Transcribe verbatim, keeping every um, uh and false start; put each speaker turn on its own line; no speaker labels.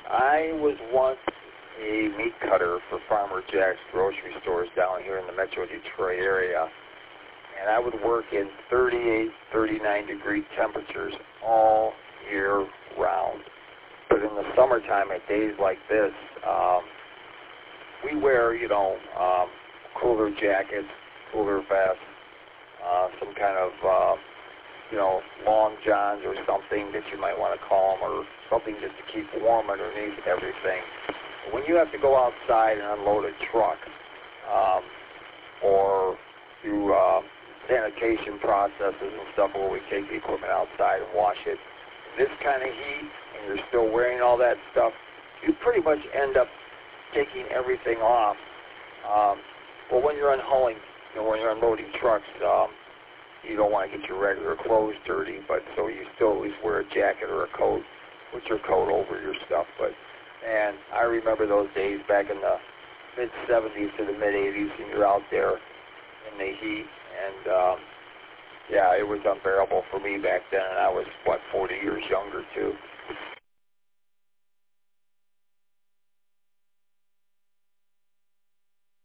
I was once a meat cutter for Farmer Jack's grocery stores down here in the Metro Detroit area, and I would work in thirty-eight, thirty-nine degree temperatures all year round. But in the summertime, at days like this, um, we wear, you know, um, cooler jackets, cooler vests, uh, some kind of, uh, you know, long johns or something that you might want to call them, or something just to keep warm underneath everything. When you have to go outside and unload a truck, um, or through uh, sanitation processes and stuff where we take the equipment outside and wash it, this kind of heat, and you're still wearing all that stuff, you pretty much end up taking everything off. Um, well, when you're unhauling, you know, when you're unloading trucks, um, you don't want to get your regular clothes dirty, but so you still at least wear a jacket or a coat, put your coat over your stuff. But, and I remember those days back in the mid seventies to the mid eighties, and you're out there in the heat, and um, yeah, it was unbearable for me back then, and I was, what, forty years younger, too.